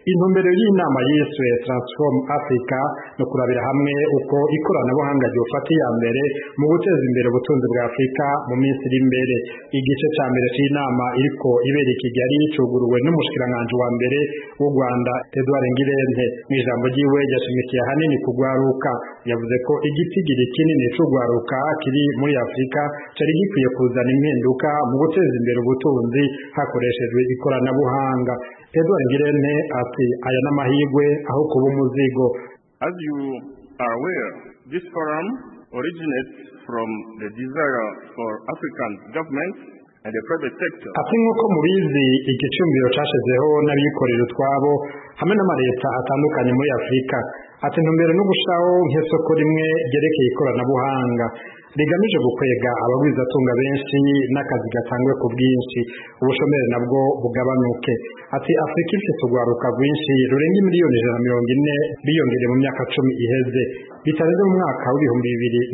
Intumbero y'inama yiswe Transform Africa no kurabira hamwe uko ikoranabuhanga ryofata iya mbere mu guteza imbere ubutunzi bwa Afrika mu minsi iri imbere. Igice ca mbere c'inama iriko ibera i Kigali cuguruwe n'umushikiranganji wa mbere w'u Rwanda Edouard Ngirente. Mw'ijambo ryiwe yashimikiye hanini kugwaruka, yavuze ko igitigiri kinini c'ugwaruka kiri muri Afrika cari gikwiye kuzana impinduka mu guteza imbere ubutunzi hakoreshejwe ikoranabuhanga. Edouard Ngirente ati aya n'amahirwe aho kuba umuzigo. As you are aware, this forum originates from the desire for African governments and the private sector. Ati nk'uko mubizi, igicumbi cashizeho n'abikorera utwabo hamwe n'amareta atandukanye muri Afrika. Ati ntumbero no gushaho nk'isoko rimwe ryerekeye ikoranabuhanga rigamije gukwega abagwizatunga benshi n'akazi gatangwe ku bwinshi, ubushomeri nabwo bugabanuke. Ati Afrika ifite urwaruka rwinshi rurenga miliyoni 140 biyongereye mu myaka 10 iheze. Bitarenze mu mwaka w'ibihumbi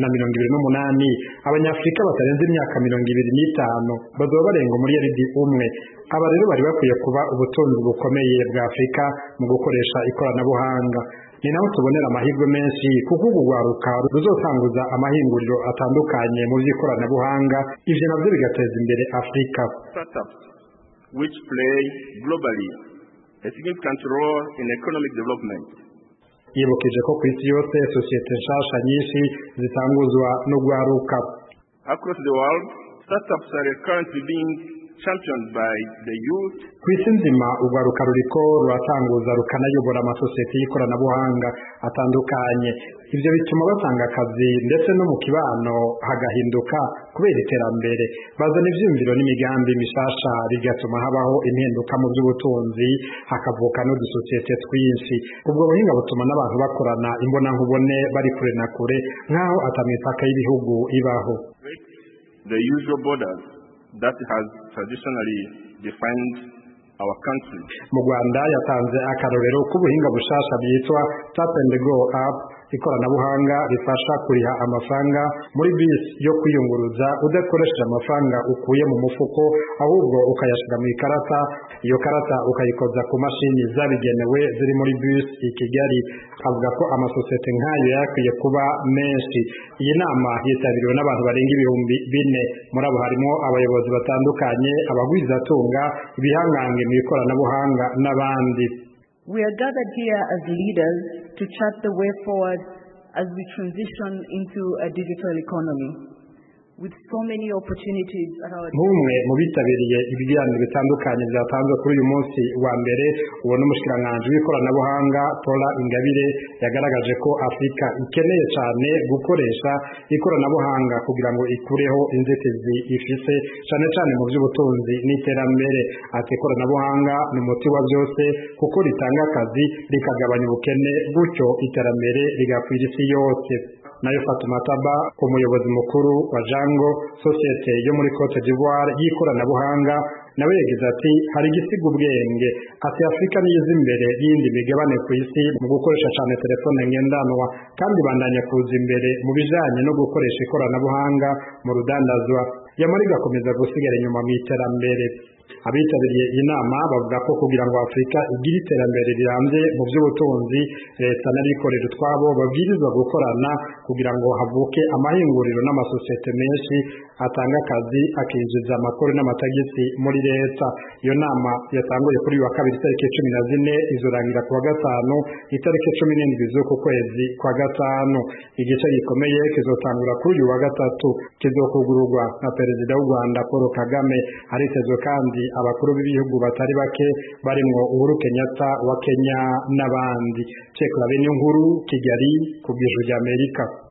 2028 abanyafrika batarenze imyaka 25 bazoba barenga umuriyaridi umwe. Aba rero bari bakwiye kuba ubutunzi bukomeye bwa Afrika mu gukoresha ikoranabuhanga. Ni naho tubonera amahirwe menshi kuko urwaruka ruzotanguza amahinguriro atandukanye mu by'ikoranabuhanga, ivyo navyo bigateza imbere Afrika. Startups which play globally a significant role in economic development. Yibukije ko kw'isi yose sosiyete nshasha nyinshi zitanguzwa n'urwaruka. Across the world, startups are currently being championed by the youth. Kw'isi nzima urwaruka ruriko ruratanguza rukanayobora amasosiyete y'ikoranabuhanga atandukanye. Ivyo bituma batanga akazi ndetse no mu kibano hagahinduka kubera iterambere. Bazana ivyumviro n'imigambi mishasha bigatuma habaho impinduka mu by'ubutunzi, hakavuka n'udusosiyete twinshi. Ubwo buhinga butuma n'abantu bakorana imbonankubone bari kure na kure nk'aho atamipaka y'ibihugu ibaho. The usual borders that has traditionally defined our country. Mu Rwanda yatanze akarorero k'ubuhinga bushasha bwitwa Tap and Go app, ikoranabuhanga rifasha kuriha amafaranga muri bisi yo kwiyunguruza udakoresheje amafaranga ukuye mu mufuko, ahubwo ukayashira mu ikarata. Iyo karata ukayikoza ku mashini zabigenewe ziri muri bisi i Kigali. Avuga ko amasosiyete nk'ayo yakwiye kuba menshi. Iyi nama yitabiriwe n'abantu barenga 4,000. Muri abo harimo abayobozi batandukanye, abagwizatunga, ibihangange mu ikoranabuhanga n'abandi. We are gathered here as leaders to chart the way forward as we transition into a digital economy. With so many opportunities at our Mumwe mu bitabiriye ibiganiro bitandukanye byatanzwe kuri uyu munsi wa mbere, ubona umushikiranganji w'ikoranabuhanga Paula Ingabire yagaragaje ko Afrika ikeneye cyane gukoresha ikoranabuhanga kugira ngo ikureho inzitizi ifise cyane mu by'ubutunzi n'iterambere. Ati ikoranabuhanga ni umuti wa byose kuko ritanga akazi rikagabanya ubukene, gutyo iterambere rigakwira isi yose. Nayo Fatuma Taba, umuyobozi mukuru wa Jango, sosiyete yo muri Cote d'Ivoire y'ikoranabuhanga, nawe yagize ati hari igisiga ubwenge. Ati Afrika niyiza imbere y'indi migabane ku isi mu gukoresha cyane telefone ngendanwa, kandi bandanya kuza imbere mu bijanye no gukoresha ikoranabuhanga mu rudandazwa, yamara igakomeza gusigara inyuma mu iterambere. Abitabiriye iyi nama bavuga ko kugira ngo Afrika igire iterambere rirambye mu by'ubutunzi, leta n'abikorera utwabo babwirizwa gukorana kugira ngo havuke amahinguriro n'amasosiyete menshi atanga akazi, akinjiza amakuru n'amatagisi muri leta. Iyo nama yatanguye kuri wa kabiri tariki 14 izorangira ku wa gatanu itariki 17 z'uku kwezi kwa gatanu. Igice gikomeye kizotangura kuri uyu wa gatatu, kizokugururwa na Perezida w'u Rwanda Paul Kagame. Haritezwe kandi abakuru b'ibihugu batari bake barimwo Uhuru Kenyatta wa Kenya n'abandi. Cekura bene nkuru Kigali ku bw'ijwi ry'Amerika.